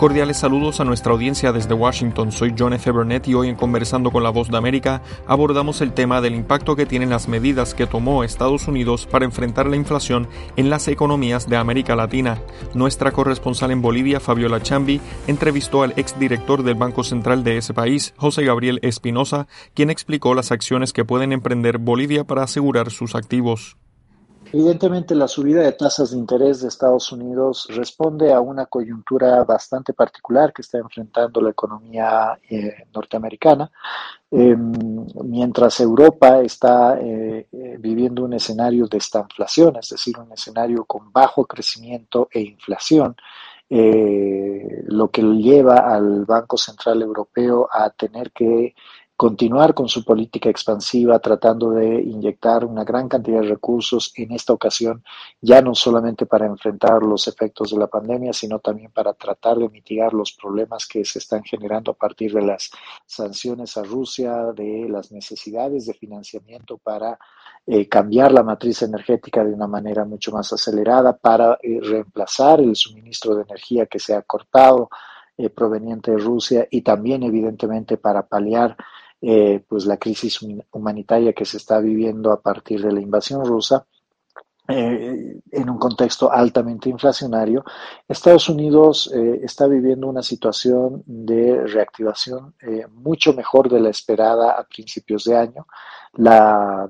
Cordiales saludos a nuestra audiencia desde Washington. Soy John F. Burnett y hoy en Conversando con la Voz de América abordamos el tema del impacto que tienen las medidas que tomó Estados Unidos para enfrentar la inflación en las economías de América Latina. Nuestra corresponsal en Bolivia, Fabiola Chambi, entrevistó al exdirector del Banco Central de ese país, José Gabriel Espinosa, quien explicó las acciones que pueden emprender Bolivia para asegurar sus activos. Evidentemente, la subida de tasas de interés de Estados Unidos responde a una coyuntura bastante particular que está enfrentando la economía norteamericana, mientras Europa está viviendo un escenario de estanflación, es decir, un escenario con bajo crecimiento e inflación, lo que lleva al Banco Central Europeo a tener que continuar con su política expansiva, tratando de inyectar una gran cantidad de recursos en esta ocasión, ya no solamente para enfrentar los efectos de la pandemia, sino también para tratar de mitigar los problemas que se están generando a partir de las sanciones a Rusia, de las necesidades de financiamiento para cambiar la matriz energética de una manera mucho más acelerada, para reemplazar el suministro de energía que se ha cortado proveniente de Rusia y también evidentemente para paliar pues la crisis humanitaria que se está viviendo a partir de la invasión rusa. En un contexto altamente inflacionario, Estados Unidos está viviendo una situación de reactivación mucho mejor de la esperada a principios de año. La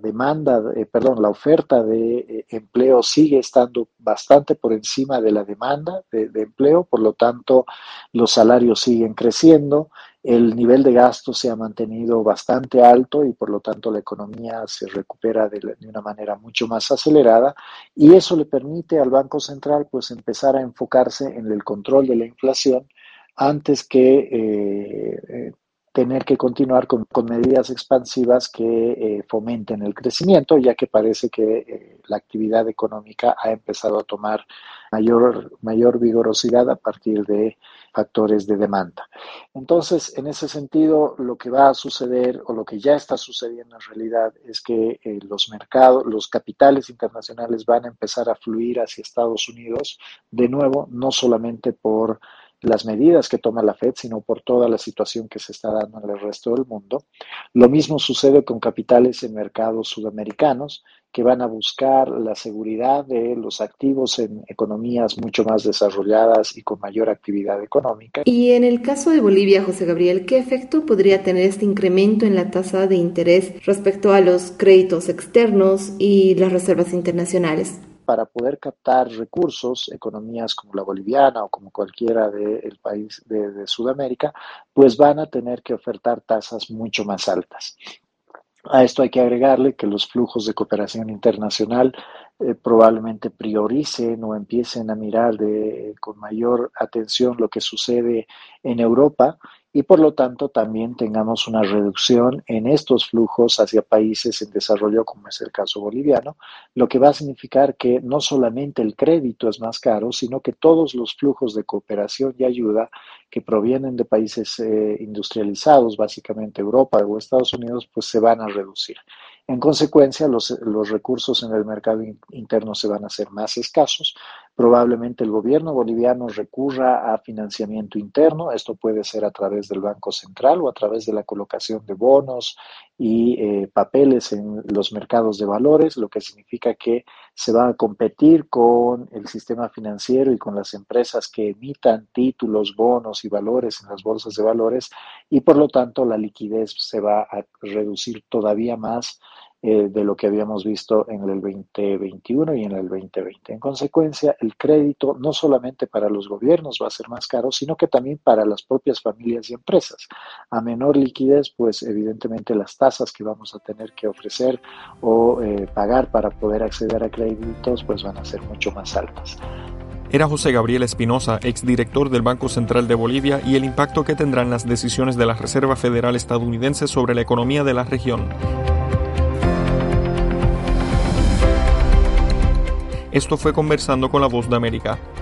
oferta de empleo sigue estando bastante por encima de la demanda de empleo, por lo tanto, los salarios siguen creciendo. El nivel de gasto se ha mantenido bastante alto y por lo tanto la economía se recupera de una manera mucho más acelerada y eso le permite al Banco Central pues empezar a enfocarse en el control de la inflación antes que tener que continuar con medidas expansivas que fomenten el crecimiento, ya que parece que la actividad económica ha empezado a tomar mayor vigorosidad a partir de factores de demanda. Entonces, en ese sentido, lo que va a suceder o lo que ya está sucediendo en realidad es que los capitales internacionales van a empezar a fluir hacia Estados Unidos de nuevo, no solamente por las medidas que toma la Fed, sino por toda la situación que se está dando en el resto del mundo. Lo mismo sucede con capitales en mercados sudamericanos que van a buscar la seguridad de los activos en economías mucho más desarrolladas y con mayor actividad económica. Y en el caso de Bolivia, José Gabriel, ¿qué efecto podría tener este incremento en la tasa de interés respecto a los créditos externos y las reservas internacionales? Para poder captar recursos, economías como la boliviana o como cualquiera del país de Sudamérica, pues van a tener que ofertar tasas mucho más altas. A esto hay que agregarle que los flujos de cooperación internacional probablemente prioricen o empiecen a mirar con mayor atención lo que sucede en Europa y por lo tanto también tengamos una reducción en estos flujos hacia países en desarrollo como es el caso boliviano, lo que va a significar que no solamente el crédito es más caro, sino que todos los flujos de cooperación y ayuda que provienen de países industrializados, básicamente Europa o Estados Unidos, pues se van a reducir. En consecuencia, los recursos en el mercado interno se van a hacer más escasos. Probablemente el gobierno boliviano recurra a financiamiento interno. Esto puede ser a través del Banco Central o a través de la colocación de bonos y papeles en los mercados de valores, lo que significa que se va a competir con el sistema financiero y con las empresas que emitan títulos, bonos y valores en las bolsas de valores y por lo tanto la liquidez se va a reducir todavía más de lo que habíamos visto en el 2021 y en el 2020. En consecuencia, el crédito no solamente para los gobiernos va a ser más caro, sino que también para las propias familias y empresas. A menor liquidez, pues evidentemente las tasas que vamos a tener que ofrecer o pagar para poder acceder a créditos, pues van a ser mucho más altas. Era José Gabriel Espinosa, exdirector del Banco Central de Bolivia, y el impacto que tendrán las decisiones de la Reserva Federal estadounidense sobre la economía de la región. Esto fue Conversando con la Voz de América.